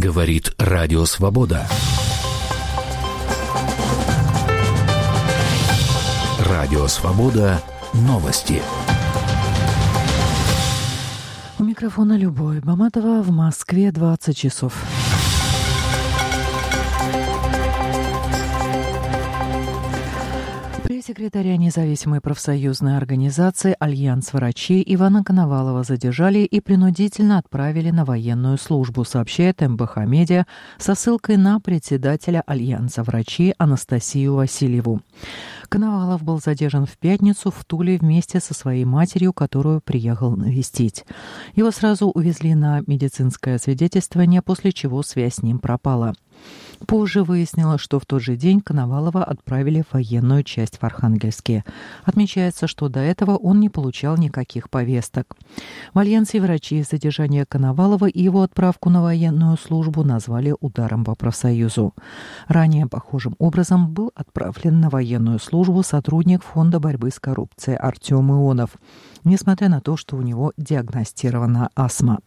Говорит Радио Свобода. Радио Свобода. Новости. У микрофона Любовь Баматова. В Москве 20 часов. Пресс-секретаря независимой профсоюзной организации «Альянс врачей» Ивана Коновалова задержали и принудительно отправили на военную службу, сообщает МБХ Медиа со ссылкой на председателя Альянса врачей Анастасию Васильеву. Коновалов был задержан в пятницу в Туле вместе со своей матерью, которую приехал навестить. Его сразу увезли на медицинское освидетельствование, после чего связь с ним пропала. Позже выяснилось, что в тот же день Коновалова отправили в военную часть в Архангельске. Отмечается, что до этого он не получал никаких повесток. В Альянсе врачей задержание Коновалова и его отправку на военную службу назвали ударом по профсоюзу. Ранее похожим образом был отправлен на военную службу сотрудник Фонда борьбы с коррупцией Артем Ионов, несмотря на то, что у него диагностирована астма.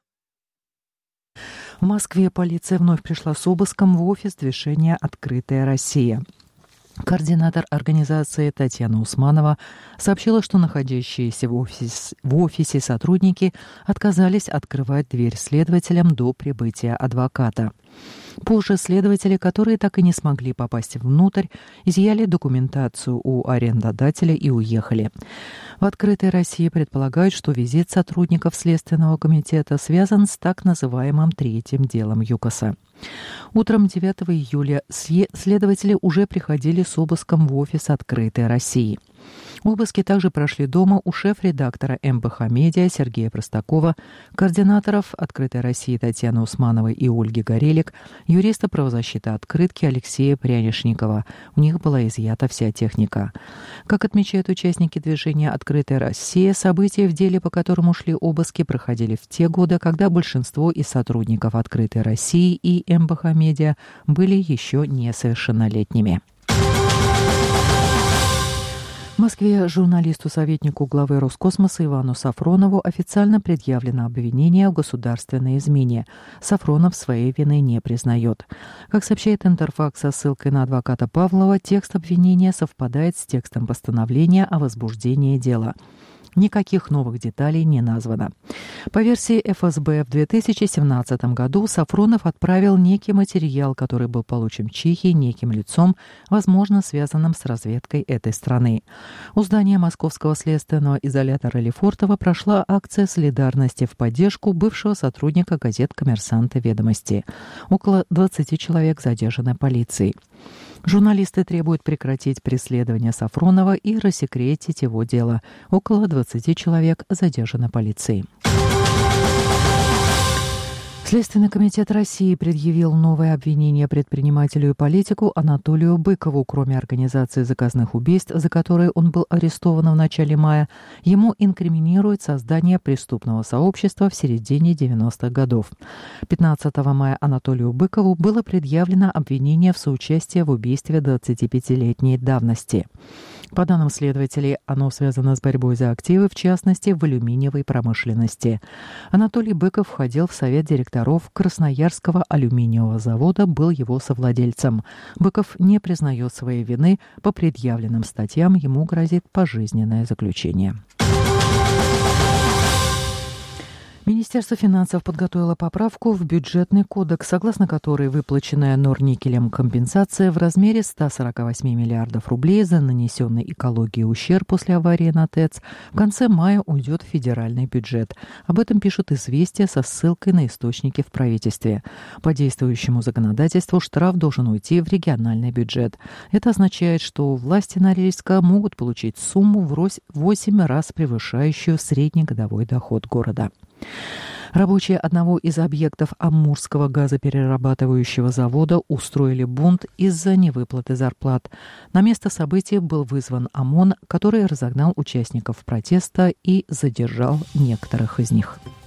В Москве полиция вновь пришла с обыском в офис движения «Открытая Россия». Координатор организации Татьяна Усманова сообщила, что находящиеся в офисе сотрудники отказались открывать дверь следователям до прибытия адвоката. Позже следователи, которые так и не смогли попасть внутрь, изъяли документацию у арендодателя и уехали. В «Открытой России» предполагают, что визит сотрудников Следственного комитета связан с так называемым третьим делом ЮКОСа. Утром 9 июля следователи уже приходили с обыском в офис «Открытой России». Обыски также прошли дома у шеф-редактора МБХ Медиа Сергея Простакова, координаторов «Открытой России» Татьяны Усмановой и Ольги Горелик, юриста правозащиты «Открытки» Алексея Прянишникова. У них была изъята вся техника. Как отмечают участники движения «Открытая Россия», события в деле, по которому шли обыски, проходили в те годы, когда большинство из сотрудников «Открытой России» и МБХ Медиа были еще несовершеннолетними. В Москве журналисту-советнику главы Роскосмоса Ивану Сафронову официально предъявлено обвинение в государственной измене. Сафронов своей вины не признает. Как сообщает Интерфакс со ссылкой на адвоката Павлова, текст обвинения совпадает с текстом постановления о возбуждении дела. Никаких новых деталей не названо. По версии ФСБ, в 2017 году Сафронов отправил некий материал, который был получен в Чехии неким лицом, возможно, связанным с разведкой этой страны. У здания московского следственного изолятора Лефортово прошла акция солидарности в поддержку бывшего сотрудника газет «Коммерсант» и «Ведомости». Около 20 человек задержаны полицией. Журналисты требуют прекратить преследование Сафронова и рассекретить его дело. Около 20 человек задержаны полицией. Следственный комитет России предъявил новое обвинение предпринимателю и политику Анатолию Быкову. Кроме организации заказных убийств, за которые он был арестован в начале мая, ему инкриминируют создание преступного сообщества в середине 90-х годов. 15 мая Анатолию Быкову было предъявлено обвинение в соучастии в убийстве 25-летней давности. По данным следователей, оно связано с борьбой за активы, в частности, в алюминиевой промышленности. Анатолий Быков входил в совет директоров Красноярского алюминиевого завода, был его совладельцем. Быков не признает своей вины. По предъявленным статьям ему грозит пожизненное заключение. Министерство финансов подготовило поправку в бюджетный кодекс, согласно которой выплаченная Норникелем компенсация в размере 148 миллиардов рублей за нанесенный экологии ущерб после аварии на ТЭЦ в конце мая уйдет в федеральный бюджет. Об этом пишут «Известия» со ссылкой на источники в правительстве. По действующему законодательству штраф должен уйти в региональный бюджет. Это означает, что власти Норильска могут получить сумму в 8 раз превышающую среднегодовой доход города. Рабочие одного из объектов Амурского газоперерабатывающего завода устроили бунт из-за невыплаты зарплат. На место события был вызван ОМОН, который разогнал участников протеста и задержал некоторых из них.